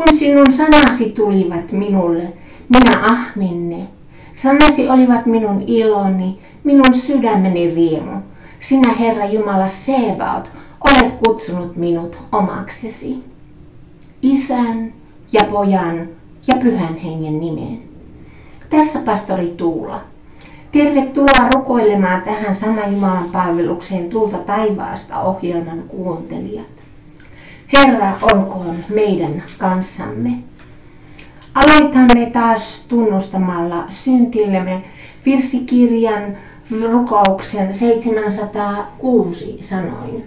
Kun sinun sanasi tulivat minulle, minä ahmin ne. Sanasi olivat minun iloni, minun sydämeni riemu. Sinä, Herra Jumala Sebaot, olet kutsunut minut omaksesi. Isän ja Pojan ja Pyhän Hengen nimeen. Tässä pastori Tuula. Tervetuloa rukoilemaan tähän Sana Jumalan palvelukseen Tulta taivaasta -ohjelman kuuntelijat. Herra olkoon meidän kanssamme. Aloitamme taas tunnustamalla syntillemme virsikirjan rukouksen 706 sanoin.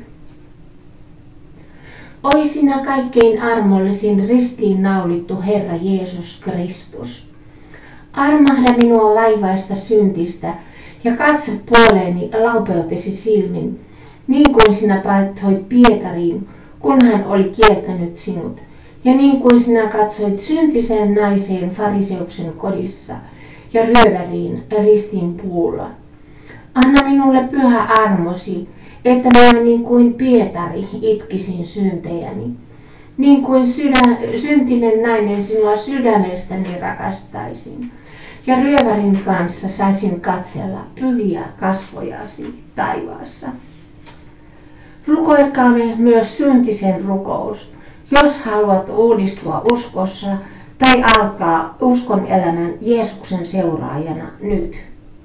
Oi sinä kaikkein armollisin ristiin naulittu Herra Jeesus Kristus. Armahda minua vaivaista syntistä ja katso puoleeni laupeutesi silmin, niin kuin sinä katsoit Pietariin, kun hän oli kieltänyt sinut, ja niin kuin sinä katsoit syntisen naiseen fariseuksen kodissa ja ryöväriin ristin puulla. Anna minulle pyhä armosi, että minä niin kuin Pietari itkisin syntejäni, niin kuin syntinen nainen sinua sydämestäni rakastaisin, ja ryövärin kanssa saisin katsella pyhiä kasvojasi taivaassa. Rukoilkaamme myös syntisen rukous, jos haluat uudistua uskossa tai alkaa uskon elämän Jeesuksen seuraajana nyt.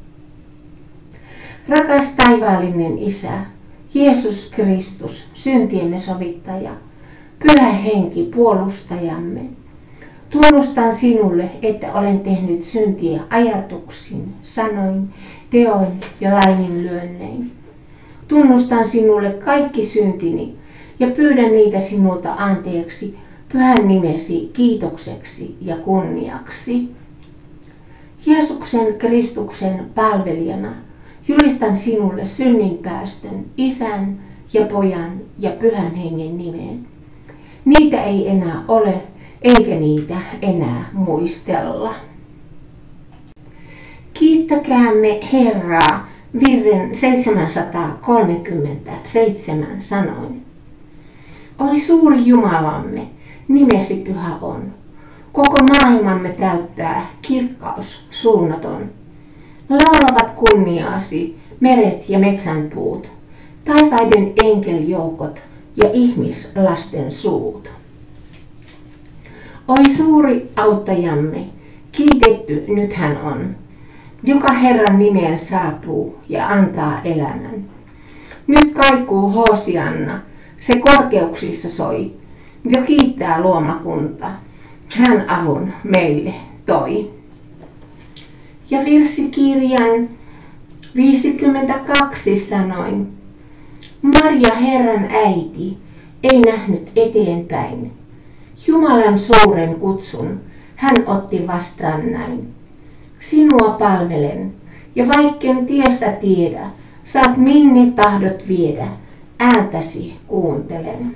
Rakas taivaallinen Isä, Jeesus Kristus, syntiemme sovittaja, Pyhä Henki, puolustajamme. Tunnustan sinulle, että olen tehnyt syntiä ajatuksin, sanoin, teoin ja laiminlyönnein. Tunnustan sinulle kaikki syntini ja pyydän niitä sinulta anteeksi Pyhän nimesi kiitokseksi ja kunniaksi. Jeesuksen Kristuksen palvelijana julistan sinulle synninpäästön Isän ja Pojan ja Pyhän Hengen nimeen. Niitä ei enää ole, eikä niitä enää muistella. Kiittäkäämme Herraa virren 737 sanoin. Oi suuri Jumalamme, nimesi pyhä on. Koko maailmamme täyttää kirkkaus suunnaton. Laulavat kunniaasi meret ja metsänpuut, taivaiden enkeljoukot ja ihmislasten suut. Oi suuri auttajamme, kiitetty nyt hän on, joka Herran nimeen saapuu ja antaa elämän. Nyt kaikuu Hoosianna, se korkeuksissa soi, jo kiittää luomakunta, hän avun meille toi. Ja virsikirjan 52 sanoin, Maria Herran äiti ei nähnyt eteenpäin. Jumalan suuren kutsun hän otti vastaan näin. Sinua palvelen, ja vaikken tiestä tiedä, saat minne tahdot viedä, ääntäsi kuuntelen.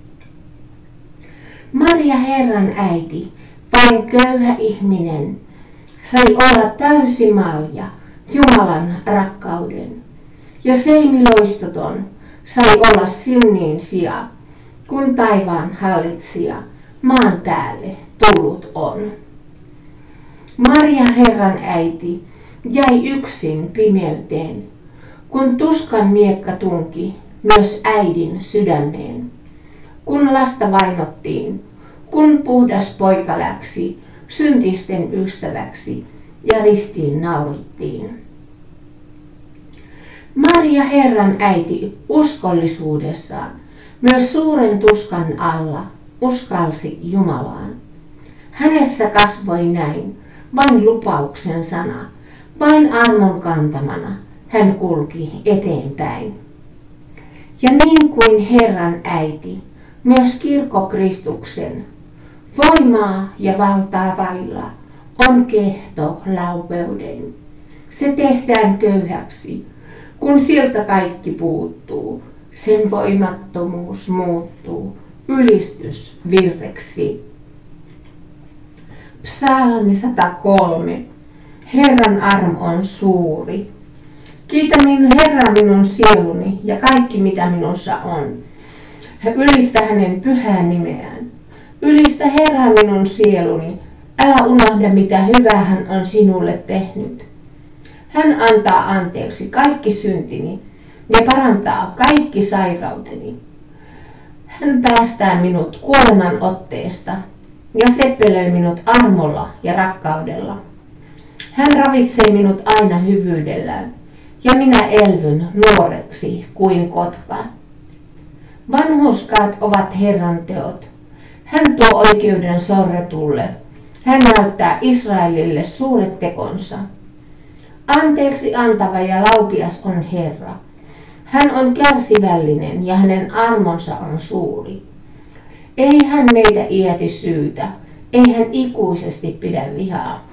Maria Herran äiti, vain köyhä ihminen, sai olla täysi malja Jumalan rakkauden. Ja seimiloistoton sai olla synnin sija, kun taivaan hallitsija maan päälle tullut on. Maria Herran äiti jäi yksin pimeyteen, kun tuskan miekka tunki myös äidin sydämeen. Kun lasta vainottiin, kun puhdas poika läksi syntisten ystäväksi ja ristiin naurittiin. Maria Herran äiti uskollisuudessaan myös suuren tuskan alla uskalsi Jumalaan. Hänessä kasvoi näin vain lupauksen sana, vain armon kantamana hän kulki eteenpäin. Ja niin kuin Herran äiti, myös kirkko Kristuksen, voimaa ja valtaa vailla on kehto laupeuden. Se tehdään köyhäksi, kun siltä kaikki puuttuu, sen voimattomuus muuttuu ylistysvirreksi. Psalmi 103. Herran armo on suuri. Kiitä Herra minun sieluni ja kaikki mitä minussa on. Ylistä hänen pyhää nimeään. Ylistä Herra minun sieluni, älä unohda mitä hyvää hän on sinulle tehnyt. Hän antaa anteeksi kaikki syntini ja parantaa kaikki sairauteni. Hän päästää minut kuoleman otteesta ja seppelöi minut armolla ja rakkaudella. Hän ravitsee minut aina hyvyydellään ja minä elvyn nuoreksi kuin kotka. Vanhurskaat ovat Herran teot. Hän tuo oikeuden sorretulle. Hän näyttää Israelille suuret tekonsa. Anteeksi antava ja laupias on Herra. Hän on kärsivällinen ja hänen armonsa on suuri. Ei hän meitä iäti syytä, ei hän ikuisesti pidä vihaa.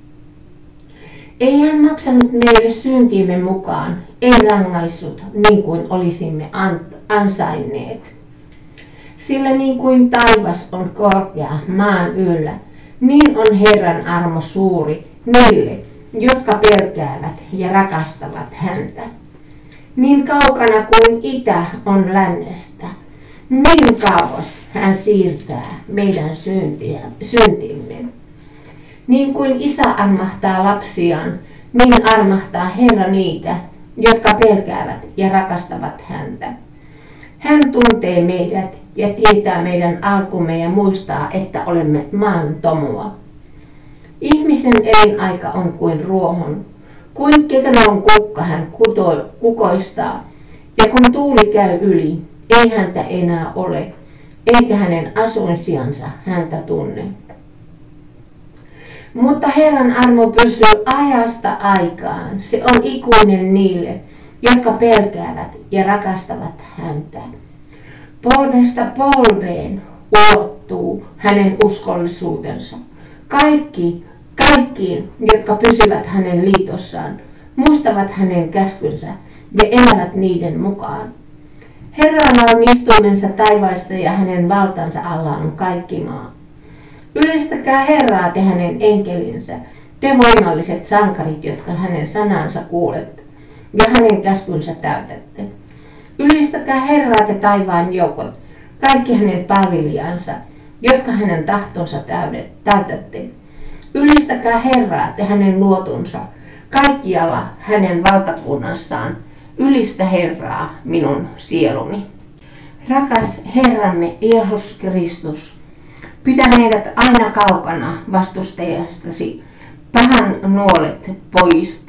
Ei hän maksanut meille syntiimme mukaan, ei rangaissut niin kuin olisimme ansainneet. Sillä niin kuin taivas on korkea maan yllä, niin on Herran armo suuri niille, jotka pelkäävät ja rakastavat häntä. Niin kaukana kuin itä on lännestä, niin kauas hän siirtää meidän syntimme. Niin kuin isä armahtaa lapsiaan, niin armahtaa Herra niitä, jotka pelkäävät ja rakastavat häntä. Hän tuntee meidät ja tietää meidän alkumme ja muistaa, että olemme maan tomua. Ihmisen elinaika on kuin ruohon, kuin keknon kukka hän kukoistaa, ja kun tuuli käy yli, ei häntä enää ole, eikä hänen asuinsijansa häntä tunne. Mutta Herran armo pysyy ajasta aikaan, se on ikuinen niille, jotka pelkäävät ja rakastavat häntä. Polvesta polveen ulottuu hänen uskollisuutensa. Kaikkiin, jotka pysyvät hänen liitossaan, muistavat hänen käskynsä ja elävät niiden mukaan. Herralla on istuimensa taivaissa ja hänen valtansa alla on kaikki maa. Ylistäkää Herraa te hänen enkelinsä, te voimalliset sankarit, jotka hänen sanansa kuulette ja hänen käskynsä täytätte. Ylistäkää Herraa te taivaan joukot, kaikki hänen palvelijansa, jotka hänen tahtonsa täytätte. Ylistäkää Herraa te hänen luotunsa, kaikkialla hänen valtakunnassaan. Ylistä Herraa minun sieluni. Rakas Herramme Jeesus Kristus, pidä meidät aina kaukana vastustajastasi, pahan nuolet poista.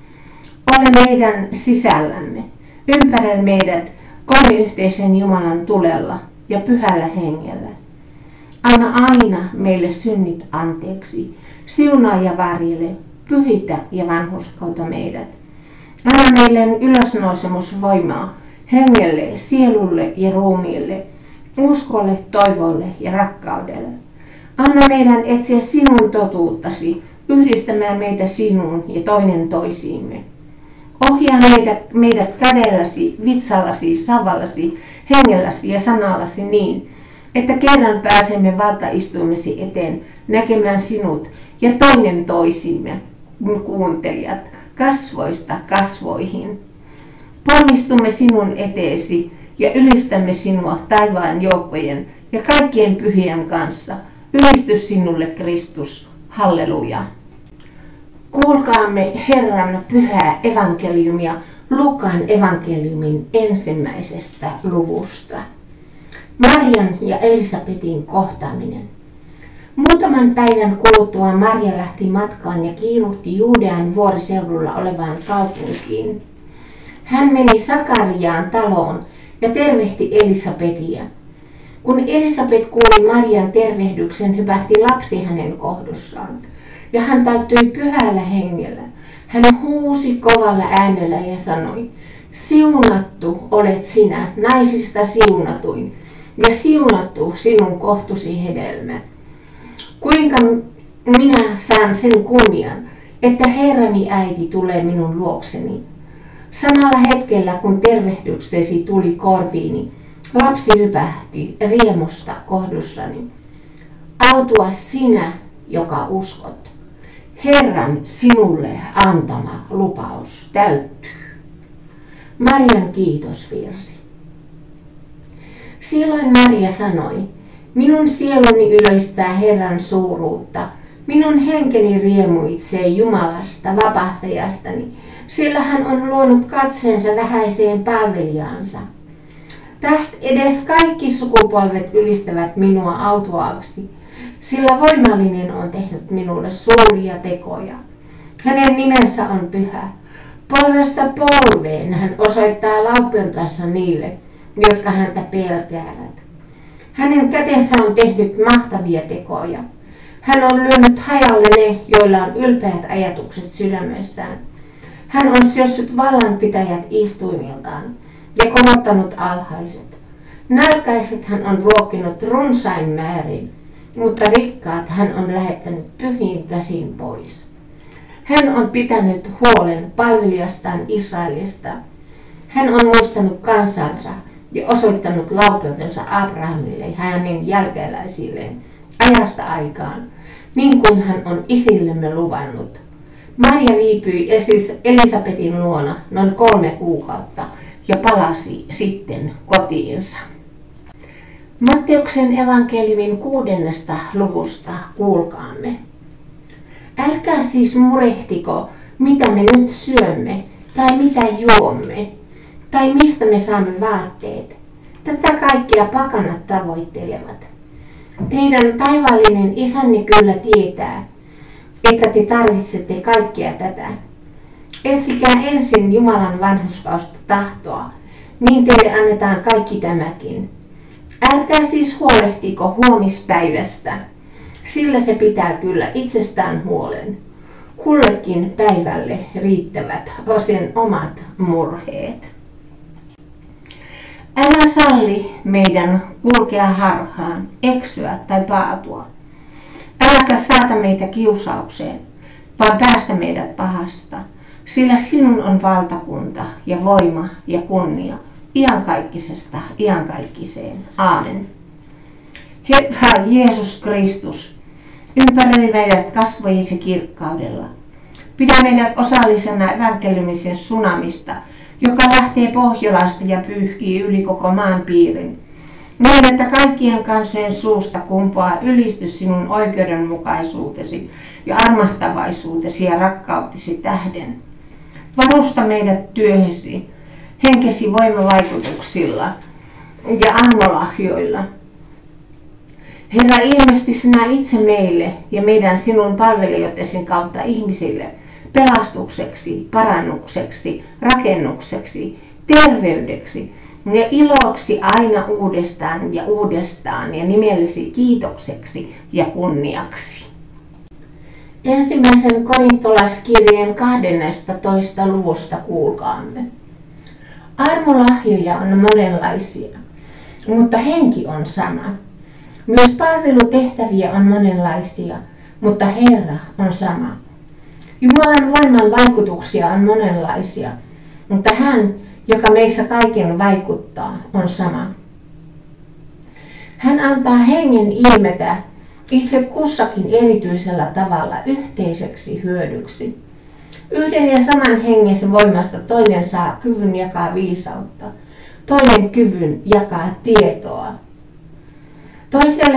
Ole meidän sisällämme, ympäröi meidät kolmiyhteisen Jumalan tulella ja pyhällä hengellä. Anna aina meille synnit anteeksi, siunaa ja varjele, pyhitä ja vanhurskauta meidät. Anna meille ylösnousemusvoimaa hengelle, sielulle ja ruumiille, uskolle, toivolle ja rakkaudelle. Anna meidän etsiä sinun totuuttasi, yhdistämään meitä sinuun ja toinen toisiimme. Ohjaa meidät kädelläsi, vitsallasi, savallasi, hengelläsi ja sanallasi niin, että kerran pääsemme valtaistuimesi eteen näkemään sinut ja toinen toisimme, kuuntelijat, kasvoista kasvoihin. Ponnistumme sinun eteesi ja ylistämme sinua taivaan joukkojen ja kaikkien pyhien kanssa. Ylistys sinulle Kristus. Halleluja. Kuulkaamme Herran pyhää evankeliumia Luukaan evankeliumin 1. luvusta. Marian ja Elisabetin kohtaaminen. Muutaman päivän kuluttua Maria lähti matkaan ja kiiruhti Juudean vuoriseudulla olevaan kaupunkiin. Hän meni Sakariaan taloon ja tervehti Elisabetia. Kun Elisabet kuuli Marian tervehdyksen, hypähti lapsi hänen kohdussaan, ja hän täyttyi pyhällä hengellä. Hän huusi kovalla äänellä ja sanoi, siunattu olet sinä, naisista siunatuin, ja siunattu sinun kohtusi hedelmä. Kuinka minä saan sen kunnian, että Herrani äiti tulee minun luokseni? Samalla hetkellä, kun tervehdyksesi tuli korviini, lapsi hypähti riemusta kohdussani. Autua sinä, joka uskot. Herran sinulle antama lupaus täyttyy. Marian kiitosvirsi. Silloin Maria sanoi, Minun sieluni ylöstää Herran suuruutta. Minun henkeni riemuitsee Jumalasta, vapahtajastani, sillä hän on luonut katseensa vähäiseen palvelijaansa. Tästä edes kaikki sukupolvet ylistävät minua autuaaksi, sillä voimallinen on tehnyt minulle suuria tekoja. Hänen nimensä on pyhä. Polvesta polveen hän osoittaa laupeutensa niille, jotka häntä pelkäävät. Hänen kätensä on tehnyt mahtavia tekoja. Hän on lyönyt hajalle ne, joilla on ylpeät ajatukset sydämessään. Hän on syössyt vallanpitäjät istuimiltaan ja korottanut alhaiset. Nälkäiset hän on ruokkinut runsain määrin, mutta rikkaat hän on lähettänyt tyhjin käsin pois. Hän on pitänyt huolen palvelijastaan Israelista. Hän on muistanut kansansa ja osoittanut laupeutensa Abrahamille ja hänen jälkeläisilleen ajasta aikaan, niin kuin hän on isillemme luvannut. Maria viipyi Elisabetin luona noin 3 kuukautta ja palasi sitten kotiinsa. Matteuksen evankeliumin 6. luvusta kuulkaamme. Älkää siis murehtiko, mitä me nyt syömme, tai mitä juomme, tai mistä me saamme vaatteet. Tätä kaikkea pakanat tavoittelevat. Teidän taivaallinen Isänne kyllä tietää, että te tarvitsette kaikkea tätä. Etsikää ensin Jumalan vanhurskaista tahtoa, niin teille annetaan kaikki tämäkin. Älkää siis huolehtiko huomispäivästä, sillä se pitää kyllä itsestään huolen. Kullekin päivälle riittävät sen omat murheet. Älä salli meidän kulkea harhaan, eksyä tai paatua. Äläkä saata meitä kiusaukseen, vaan päästä meidät pahasta, sillä sinun on valtakunta ja voima ja kunnia iankaikkisesta iankaikkiseen. Aamen. Herra Jeesus Kristus, ympäröi meidät kasvojesi kirkkaudella. Pidä meidät osallisena evankeliumisen tsunamista, joka lähtee Pohjolasta ja pyyhkii yli koko maan piirin. Niin, että kaikkien kansojen suusta kumpuaa ylistys sinun oikeudenmukaisuutesi ja armahtavaisuutesi ja rakkautesi tähden. Varusta meidät työhösi, henkesi voimavaikutuksilla ja armolahjoilla. Herra, ilmesti sinä itse meille ja meidän sinun palvelijoitesi kautta ihmisille pelastukseksi, parannukseksi, rakennukseksi, terveydeksi ja iloksi aina uudestaan ja nimellesi kiitokseksi ja kunniaksi. Ensimmäisen korintolaiskirjeen 12. luvusta kuulkaamme. Armolahjoja on monenlaisia, mutta henki on sama. Myös palvelutehtäviä on monenlaisia, mutta Herra on sama. Jumalan voiman vaikutuksia on monenlaisia, mutta hän, joka meissä kaiken vaikuttaa, on sama. Hän antaa hengen ilmetä itse kussakin erityisellä tavalla yhteiseksi hyödyksi. Yhden ja saman hengen voimasta toinen saa kyvyn jakaa viisautta, toinen kyvyn jakaa tietoa. Toiselle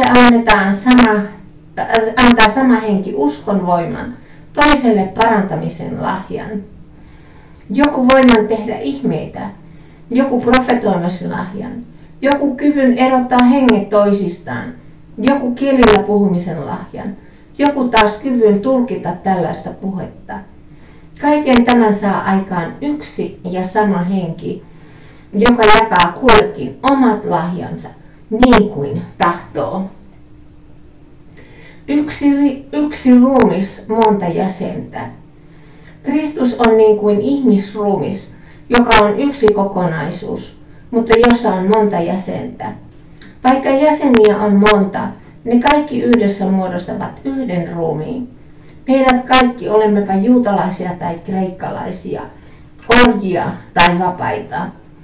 antaa sama henki uskon voiman, toiselle parantamisen lahjan. Joku voiman tehdä ihmeitä, joku profetoimisen lahjan, joku kyvyn erottaa henget toisistaan, joku kielillä puhumisen lahjan, joku taas kyvyn tulkita tällaista puhetta. Kaiken tämän saa aikaan yksi ja sama henki, joka jakaa kullekin omat lahjansa niin kuin tahtoo. Yksi ruumis, monta jäsentä. Kristus on niin kuin ihmisruumis, joka on yksi kokonaisuus, mutta jossa on monta jäsentä. Vaikka jäseniä on monta, ne kaikki yhdessä muodostavat yhden ruumiin. Meidät kaikki, olemmepa juutalaisia tai kreikkalaisia, orjia tai vapaita,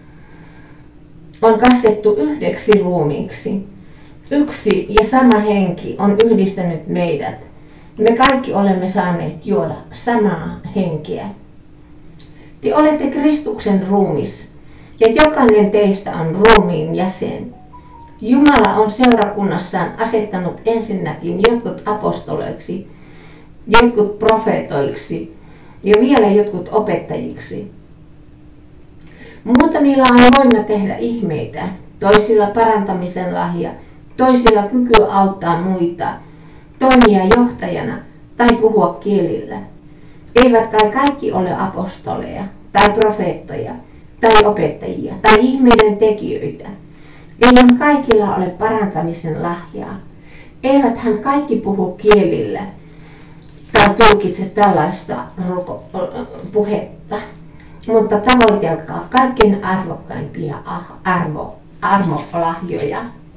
on kastettu yhdeksi ruumiiksi. Yksi ja sama henki on yhdistänyt meidät. Me kaikki olemme saaneet juoda samaa henkeä. Te olette Kristuksen ruumis, ja jokainen teistä on ruumiin jäsen. Jumala on seurakunnassaan asettanut ensinnäkin jotkut apostoleiksi, jotkut profeetoiksi ja vielä jotkut opettajiksi. Muutamilla on voima tehdä ihmeitä, toisilla parantamisen lahja, toisilla kyky auttaa muita, toimia johtajana tai puhua kielillä. Eivät kai kaikki ole apostoleja tai profeettoja tai opettajia tai ihmeiden tekijöitä. Eihän kaikilla ole parantamisen lahjaa. Eiväthän kaikki puhu kielillä tai tulkitse tällaista puhetta. Mutta tavoitelkaa kaikkein arvokkaimpia armolahjoja.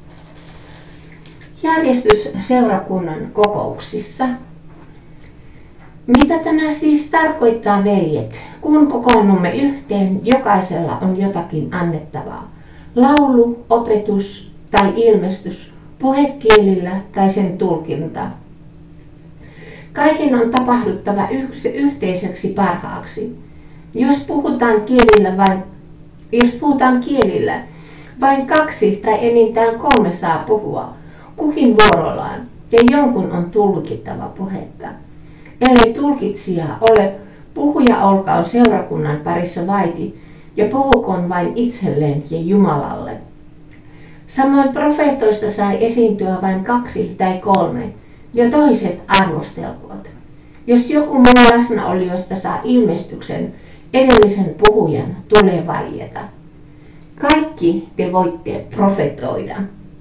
Järjestys seurakunnan kokouksissa. Mitä tämä siis tarkoittaa, veljet? Kun kokoonnumme yhteen, jokaisella on jotakin annettavaa. Laulu, opetus tai ilmestys, puhekielillä tai sen tulkinta. Kaiken on tapahduttava yhteiseksi parhaaksi. Jos puhutaan kielillä, vain 2 tai enintään 3 saa puhua, kukin vuorollaan, ja jonkun on tulkittava puhetta. Ellei tulkitsijaa ole, puhuja olkoon seurakunnan parissa vaiti, ja puhukoon vain itselleen ja Jumalalle. Samoin profeetoista sai esiintyä vain 2 tai 3, ja toiset arvostelkoot. Jos joku muu läsnäolijoista saa ilmestyksen, edellisen puhujan tulee vaieta. Kaikki te voitte profetoida.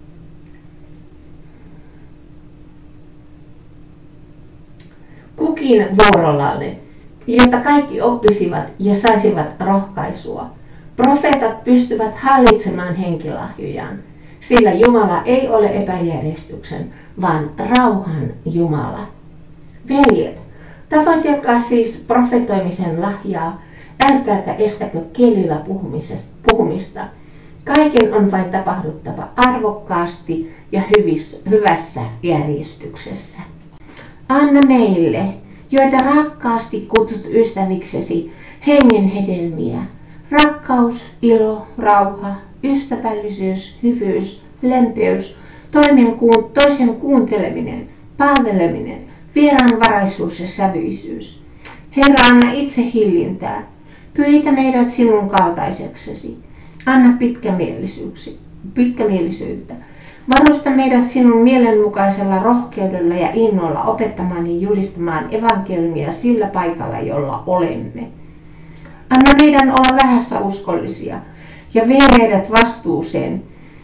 Kukin vuorollanne, jotta kaikki oppisivat ja saisivat rohkaisua. Profeetat pystyvät hallitsemaan henkilahjojaan, sillä Jumala ei ole epäjärjestyksen, vaan rauhan Jumala. Veljet, tavoitelkaa siis profetoimisen lahjaa, älkääkä estäkö kielillä puhumista. Kaiken on vain tapahduttava arvokkaasti ja hyvässä järjestyksessä. Anna meille, joita rakkaasti kutsut ystäviksesi, hengen hedelmiä. Rakkaus, ilo, rauha, ystävällisyys, hyvyys, lempeys, toisen kuunteleminen, palveleminen, vieraanvaraisuus ja sävyisyys. Herra, anna itse hillintää. Pyytä meidät sinun kaltaiseksesi. Anna pitkämielisyyttä. Varusta meidät sinun mielenmukaisella rohkeudella ja innolla opettamaan ja julistamaan evankeliumia sillä paikalla, jolla olemme. Anna meidän olla vähässä uskollisia ja vie meidät vastuuseen,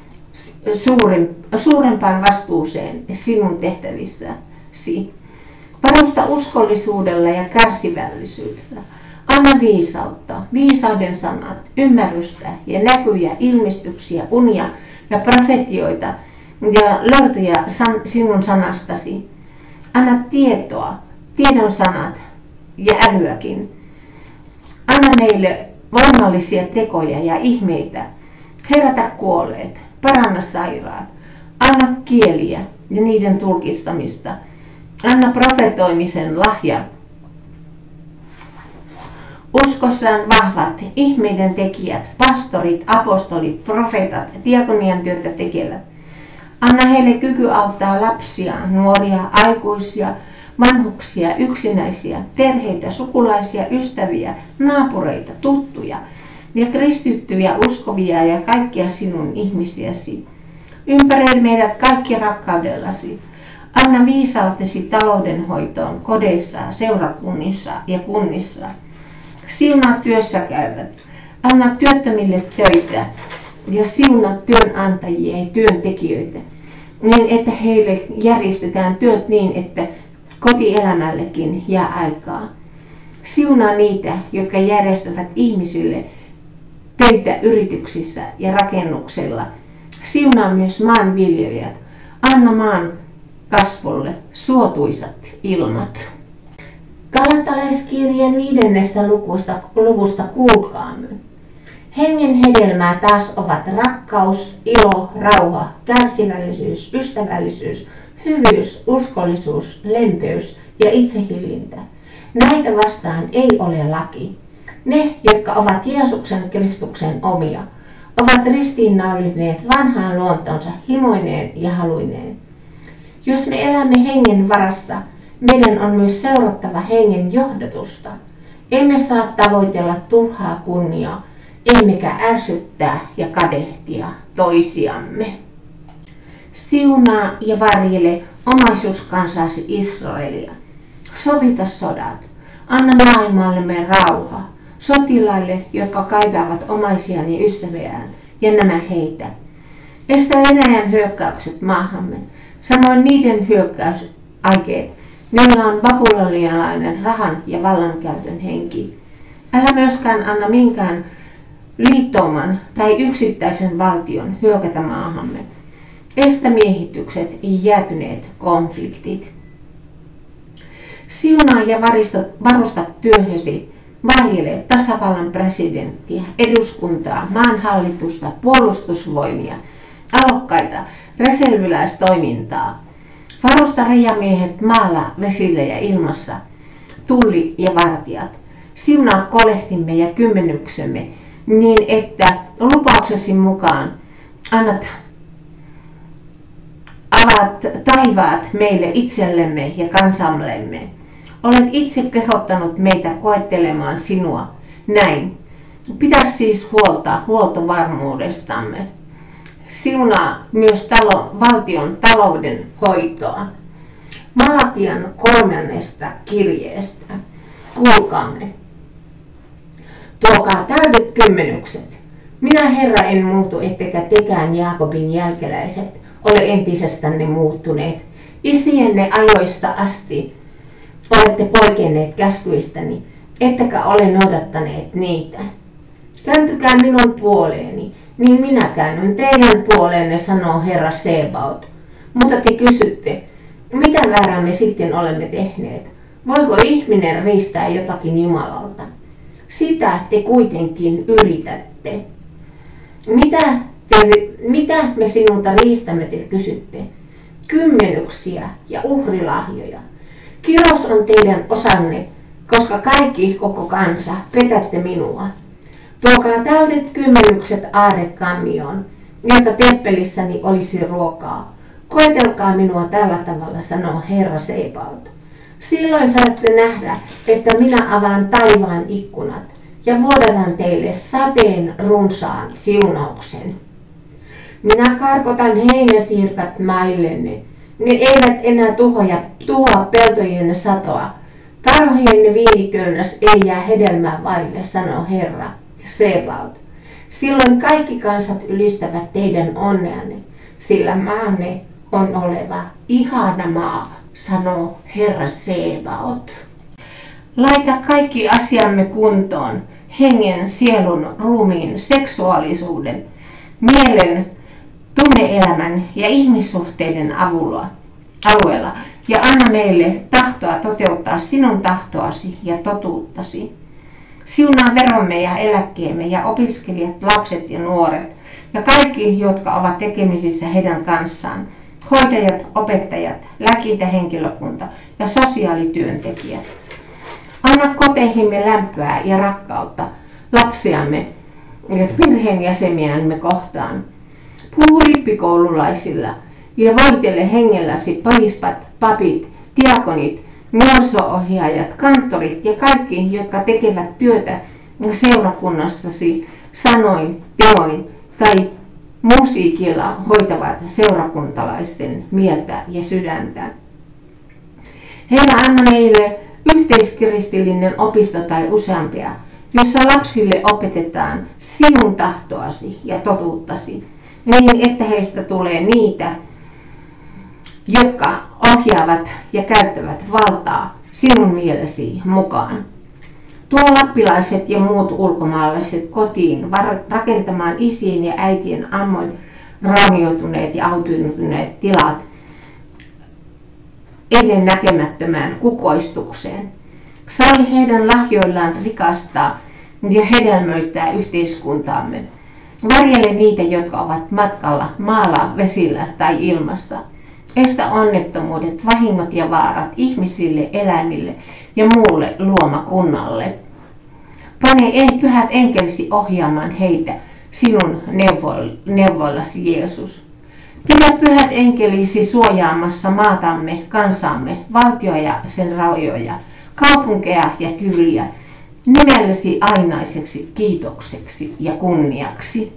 suurempaan vastuuseen sinun tehtävissäsi. Varusta uskollisuudella ja kärsivällisyydellä. Anna viisautta, viisauden sanat, ymmärrystä ja näkyjä, ilmestyksiä, unia ja profetioita ja löytöjä sinun sanastasi. Anna tietoa, tiedon sanat ja älyäkin. Anna meille voimallisia tekoja ja ihmeitä. Herätä kuolleet, paranna sairaat. Anna kieliä ja niiden tulkistamista. Anna profetoimisen lahja. Uskossaan vahvat, ihmeiden tekijät, pastorit, apostolit, profeetat, diakonian työtä tekevät. Anna heille kyky auttaa lapsia, nuoria, aikuisia, vanhuksia, yksinäisiä, perheitä, sukulaisia, ystäviä, naapureita, tuttuja ja kristittyjä, uskovia ja kaikkia sinun ihmisiäsi. Ympäröi meidät kaikki rakkaudellasi. Anna viisautesi taloudenhoitoon kodeissa, seurakunnissa ja kunnissa. Siunaa työssä käyvät. Anna työttömille töitä ja siunaa työnantajia ja työntekijöitä, niin että heille järjestetään työt niin, että kotielämällekin jää aikaa. Siunaa niitä, jotka järjestävät ihmisille töitä yrityksissä ja rakennuksella. Siunaa myös maanviljelijät. Anna maan kasvulle suotuisat ilmat. Galatalaiskirjeen 5. luvusta kuulkaamme. Hengen hedelmää taas ovat rakkaus, ilo, rauha, kärsivällisyys, ystävällisyys, hyvyys, uskollisuus, lempeys ja itsehillintä. Näitä vastaan ei ole laki. Ne, jotka ovat Jeesuksen Kristuksen omia, ovat ristiinnaulineet vanhaan luontonsa himoineen ja haluineen. Jos me elämme hengen varassa, meidän on myös seurattava hengen johdatusta. Emme saa tavoitella turhaa kunniaa, emmekä ärsyttää ja kadehtia toisiamme. Siunaa ja varjele omaisuuskansasi Israelia. Sovita sodat. Anna maailmallemme rauha. Sotilaille, jotka kaipaavat omaisiaan ja ystäviään, ja nämä heitä. Estä Venäjän hyökkäykset maahamme, samoin niiden hyökkäysaikeet, joilla on babylonialainen rahan ja vallankäytön henki. Älä myöskään anna minkään liittouman tai yksittäisen valtion hyökätä maahamme. Estä miehitykset ja jäätyneet konfliktit. Siunaa ja varusta työhösi. Varjele tasavallan presidenttiä, eduskuntaa, maanhallitusta, puolustusvoimia, alokkaita, reserviläistoimintaa. Varusta rajamiehet maalla, vesillä ja ilmassa, tulli ja vartijat. Siunaa kolehtimme ja kymmenyksemme niin, että lupauksesi mukaan avaat taivaat meille itsellemme ja kansallemme. Olet itse kehottanut meitä koettelemaan sinua. Näin. Pidä siis huolta huoltovarmuudestamme. Siunaa myös valtion talouden hoitoa. Malatian 3. kirjeestä. Kuulkaamme. Tuokaa täydet kymmenykset. Minä Herra en muutu, ettekä tekään Jaakobin jälkeläiset ole entisestänne muuttuneet. Isienne ajoista asti olette poikenneet käskyistäni, ettekä ole noudattaneet niitä. Kääntykää minun puoleeni, niin minä käännyn teidän puoleenne, sanoo Herra Sebaot. Mutta te kysytte, mitä väärää me sitten olemme tehneet? Voiko ihminen riistää jotakin Jumalalta? Sitä te kuitenkin yritätte. Mitä me sinulta riistämme, te kysytte? Kymmenyksiä ja uhrilahjoja. Kiros on teidän osanne, koska kaikki koko kansa petätte minua. Tuokaa täydet kymmenykset aarekammioon, jotta temppelissäni olisi ruokaa. Koetelkaa minua tällä tavalla, sanoo Herra Sebaot. Silloin saatte nähdä, että minä avaan taivaan ikkunat ja vuodatan teille sateen runsaan siunauksen. Minä karkotan heinäsirkat maillenne. Ne eivät enää tuhoa peltojenne satoa. Tarhojenne viiniköynnäs ei jää hedelmää vaille, sanoo Herra Sebaot. Silloin kaikki kansat ylistävät teidän onneanne, sillä maanne on oleva ihana maa, sanoo Herra Sebaot. Laita kaikki asiamme kuntoon, hengen, sielun, ruumiin, seksuaalisuuden, mielen, tunne-elämän ja ihmissuhteiden alueella ja anna meille tahtoa toteuttaa sinun tahtoasi ja totuuttasi. Siunaa veromme ja eläkkeemme ja opiskelijat, lapset ja nuoret ja kaikki, jotka ovat tekemisissä heidän kanssaan, hoitajat, opettajat, lääkintähenkilökunta ja sosiaalityöntekijät. Anna koteihimme lämpöä ja rakkautta lapsiamme ja perheenjäseniämme kohtaan. Puhu rippikoululaisilla ja voitele hengelläsi piispat, papit, diakonit, nuoriso-ohjaajat, kanttorit ja kaikki, jotka tekevät työtä seurakunnassasi sanoin, teoin tai musiikilla hoitavat seurakuntalaisten mieltä ja sydäntä. Herra, anna meille yhteiskristillinen opisto tai useampia, jossa lapsille opetetaan sinun tahtoasi ja totuuttasi, niin että heistä tulee niitä, jotka ohjaavat ja käyttävät valtaa sinun mielesi mukaan. Tuo lappilaiset ja muut ulkomaalaiset kotiin rakentamaan isien ja äitien ammoin raunioituneet ja autioituneet tilat ennen näkemättömään kukoistukseen. Salli heidän lahjoillaan rikastaa ja hedelmöittää yhteiskuntaamme. Varjele niitä, jotka ovat matkalla maalla, vesillä tai ilmassa. Estä onnettomuudet, vahingot ja vaarat ihmisille, eläimille ja muulle luomakunnalle. Pane pyhät enkelisi ohjaamaan heitä sinun neuvoillasi, Jeesus. Pidä pyhät enkelisi suojaamassa maatamme, kansaamme, valtioa ja sen rajoja, kaupunkeja ja kyliä, nimellesi ainaiseksi kiitokseksi ja kunniaksi.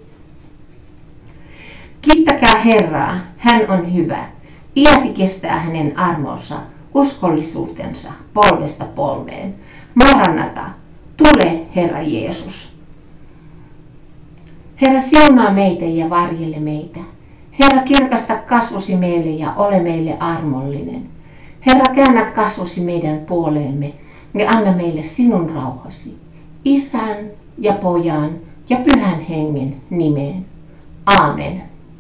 Kiittäkää Herraa, hän on hyvä. Iäti kestää hänen armonsa, uskollisuutensa polvesta polveen. Maranata, tule Herra Jeesus. Herra, siunaa meitä ja varjele meitä. Herra, kirkasta kasvosi meille ja ole meille armollinen. Herra, käännä kasvosi meidän puoleemme ja anna meille sinun rauhasi. Isän ja Pojan ja Pyhän Hengen nimeen. Aamen.